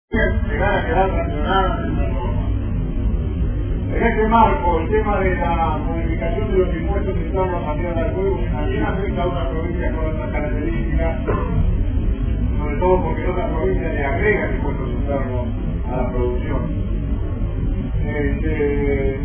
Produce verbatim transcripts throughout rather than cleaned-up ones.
llegar a quedar sancionadas en la norma. En este marco, el tema de la modificación de los impuestos internos a tierra del juego también afecta a otras provincias con otras características, sobre todo porque en otras provincias le agregan impuestos internos a la producción. Este,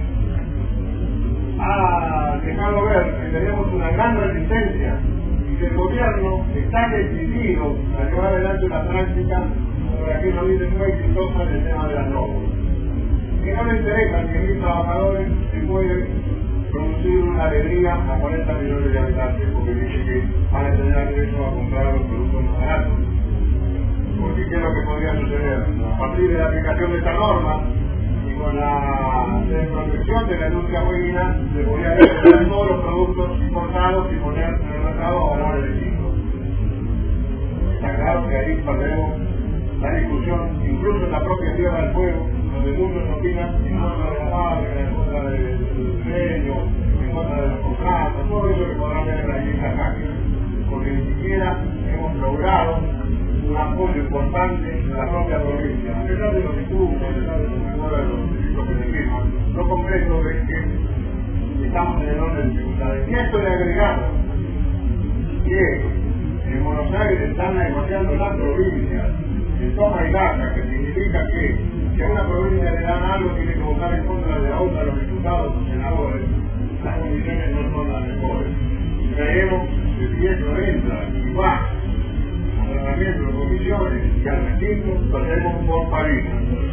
ha dejado ver que tenemos una gran resistencia y que el gobierno está decidido a llevar adelante una práctica sobre la que no dice muy exitosa en el tema de las normas. Que no le interesa a cien mil trabajadores si pueden producir una alegría a cuarenta millones de habitantes, porque dice que van a tener derecho a comprar los productos más baratos. Porque ¿qué es lo que podría suceder? A partir de la aplicación de esta norma y con la protección de la industria bovina, se podría vender todos los productos importados y poner en el mercado a valores distintos. Está claro que ahí perdemos la discusión, incluso en la propia Tierra del Fuego, donde muchos opinan en contra de la fábrica, en contra del diseño, en contra de los contratos, todo eso que podrán ver ahí en la página, porque ni siquiera hemos logrado un apoyo importante de la propia provincia, a pesar de los discursos, a pesar de los mejores de los discursos que se firman. Lo concreto es que estamos en enormes dificultades. Y esto le agregamos que en Buenos Aires están negociando las provincias en toma y daca, que significa que si a una provincia le dan algo tiene que votar en contra de la otra los diputados o senadores, las condiciones no son las mejores. Y creemos que si eso entra y va a tratamiento de comisiones y al recinto, perdemos por París.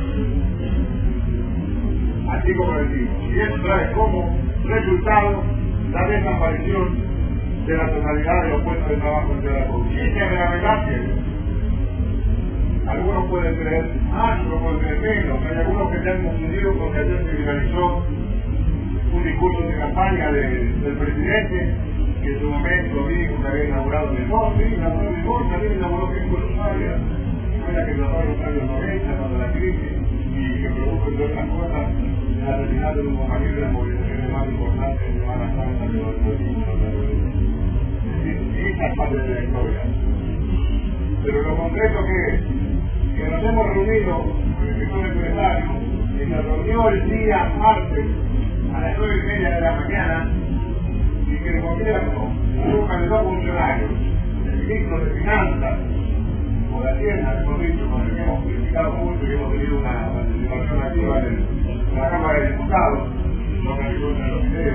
Así como decimos, y eso trae como resultado la desaparición de la totalidad de los puestos de trabajo en la provincia. Y que la verdad que algunos pueden creer más, otros pueden creer menos. Hay algunos que se han confundido porque ayer se viralizó un discurso de campaña de, del presidente que en su momento dijo que había inaugurado el negocio, sí, inauguró el negocio, también inauguró que fue Rosario, fue la que trató en los años noventa cuando la crisis y que produjo entre otras cosas el asesinato de un compañero de las movilizaciones más importantes de Semana Santa que lo tuvimos. Es decir, esta es parte de la historia. Pero lo concreto que es que nos hemos reunido con el sector empresario y se reunió el día martes a las nueve y media de la mañana y que el gobierno busca de dos funcionarios, el ministro de Finanzas o de Hacienda, mejor dicho, con el que hemos criticado mucho y hemos tenido una participación activa en la Cámara de Diputados, lo que resuelven los videos.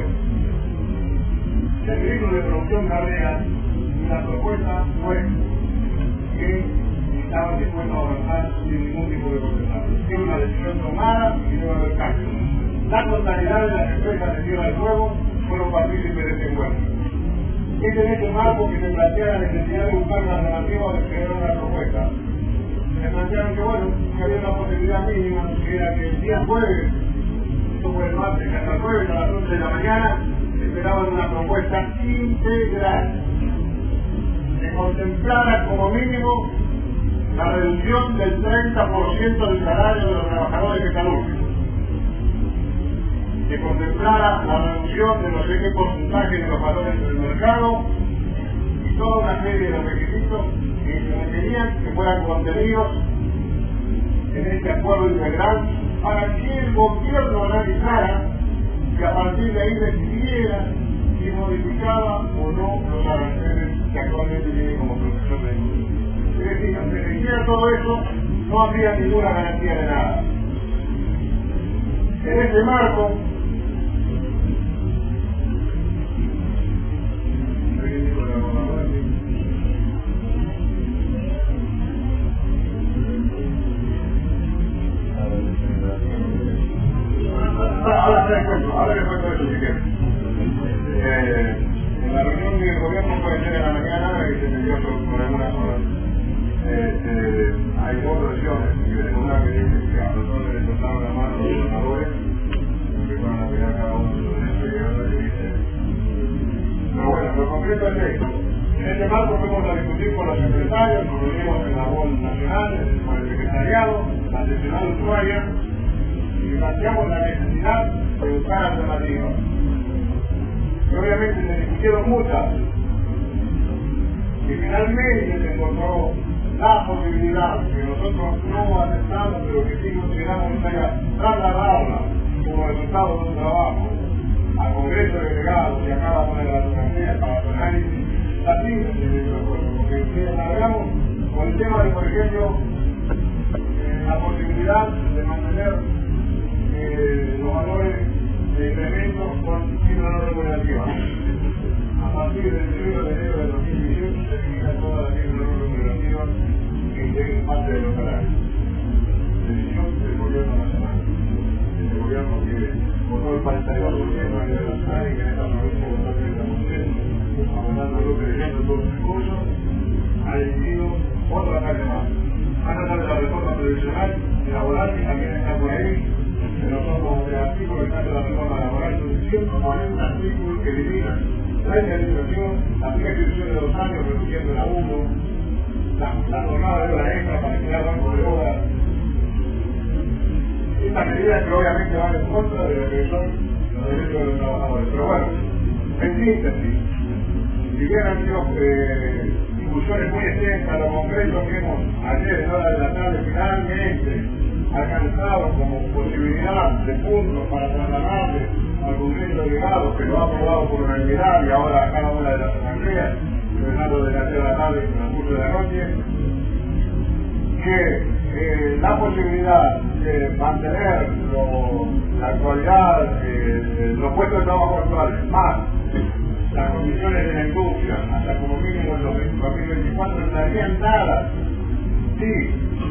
El ministro de Producción Carrera, la propuesta fue que estaban dispuestos a avanzar sin ningún tipo de porcentaje. Es una decisión tomada y no va a haber cambio. La totalidad de las empresas de Tierra del Fuego fueron partícipes de este encuentro. Es en este marco que se plantea la necesidad de buscar una alternativa de crear una propuesta. Se plantearon que bueno, que había una posibilidad mínima, que era que el día jueves, esto fue el martes, que hasta el jueves a las once de la mañana, esperaban una propuesta integral que contemplara como mínimo la reducción del treinta por ciento del salario de los trabajadores metalúrgicos, que contemplara la reducción de no sé qué porcentaje de los valores del mercado y toda una serie de requisitos que se requerían que fueran contenidos en este acuerdo integral para que el gobierno analizara y a partir de ahí decidiera si modificaba o no los aranceles que actualmente tienen como profesor de industria. Es decir, aunque se hiciera todo eso, no habría ninguna garantía de nada. En este marco, ahora les cuento, ahora les cuento eso si quieren. Eh, en la reunión del gobierno puede ser en la mañana y se me dio por algunas horas. Este, hay dos versiones, una que dice que a nosotros les cortaron la mano a los donadores, que van a pegar cada uno de los derechos y otra que dice. Pero bueno, lo concreto es esto. En este marco fuimos a discutir con los empresarios, nos reunimos en la B O N nacional, con el secretariado, la seccional usuaria, y planteamos la necesidad de buscar alternativas. Y obviamente se discutieron muchas, y finalmente se encontró la posibilidad que nosotros no aceptamos nos haya trasladado como resultado de un trabajo al Congreso de Delegados y a cada una de las asambleas para su análisis, la síntesis de este acuerdo, porque si hablamos con el tema de, por ejemplo, eh, la posibilidad de mantener eh, los valores de incremento con cifras no regulativas. A partir del primero de enero de dos mil dieciocho se eliminan todas las cifras no regulativas que integren parte de los salarios. Decisión del gobierno nacional. El gobierno que votó el cuarenta y dos por ciento a nivel nacional y que en esta provincia votó el treinta por ciento, abundando el bloque de ejemplo todos los recursos, ha decidido otra parte más. Más allá de la reforma previsional y laboral, que también está por ahí, que nosotros de artículos que de la reforma laboral son ciento cuarenta artículos que eliminan la indemnización, la prescripción de dos años reduciendo el abuso, la, la jornada de hora extra para crear bancos de horas. Estas medidas que obviamente van en contra de lo que son los derechos de los trabajadores. Pero bueno, en síntesis, si bien han sido eh, discusiones muy extensas, lo concreto que hemos ayer en hora de la tarde finalmente alcanzado como posibilidad de puntos para trasladarle al Congreso de Delegados, que lo ha aprobado por unanimidad y ahora a cada una de las asambleas, empezando de las seis de la tarde y en el curso de la noche, que eh, la posibilidad de mantener lo, la actualidad, eh, los puestos de trabajo actuales, más las condiciones de la industria, hasta como mínimo en los dos mil veinticuatro, estarían dadas si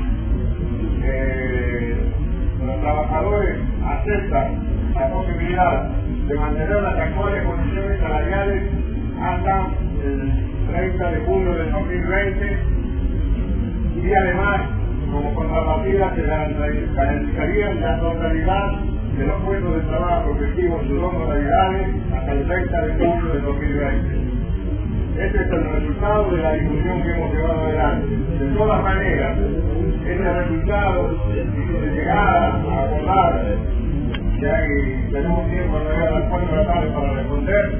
eh, los trabajadores aceptan la posibilidad de mantener las actuales condiciones salariales hasta el treinta de julio del dos mil veinte y además como contrapartida se garantizarían la totalidad de los puestos de trabajo efectivos en sus dos modalidades hasta el treinta de julio del dos mil veinte. Este es el resultado de la discusión que hemos llevado adelante. De todas maneras, este resultado de llegar a acordar que hay, tenemos tiempo a llegar a las cuatro de la tarde para responder,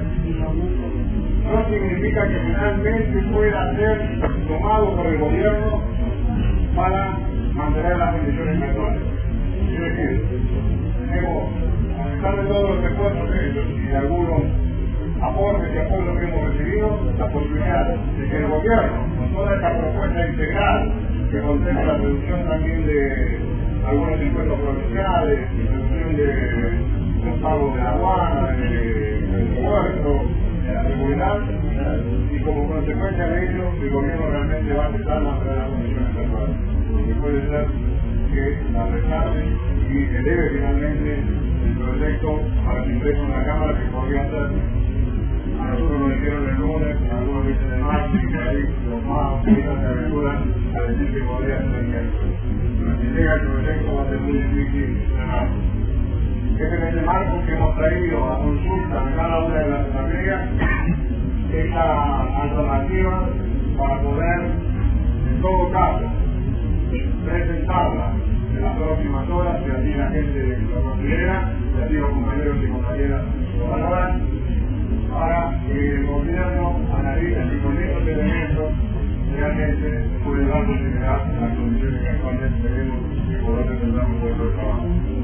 no significa que finalmente pueda ser tomado por el gobierno para mantener las condiciones actuales. Es decir, tenemos, a pesar de todos los esfuerzos hechos y de algunos aportes y apoyos que hemos recibido, la posibilidad de que el gobierno, con toda esta propuesta integral que contempla la reducción también de algunos impuestos provinciales, reducción de los pagos de la aduana, del puerto, de la seguridad, y como consecuencia de ello, el gobierno realmente va a empezar a mantener las condiciones actuales. Porque puede ser que la rechace y eleve finalmente el proyecto para que ingrese en la Cámara, que podría ser, a nosotros nos dijeron el lunes, algunos dicen el martes, y ahí los más optimistas se aventuran a decir que podría ser el miércoles. Pero si llega el proyecto va a ser muy difícil frenarlo. Es en este marco que hemos traído a consulta en cada una de las asambleas esta alternativa para poder, en todo caso, presentarla en las próximas horas, si así la gente lo considera, si así los compañeros y compañeras lo valoran, para que el gobierno analice si con estos elementos realmente puede dar posibilidad a las condiciones que actualmente tenemos y poder presentar un puesto de trabajo.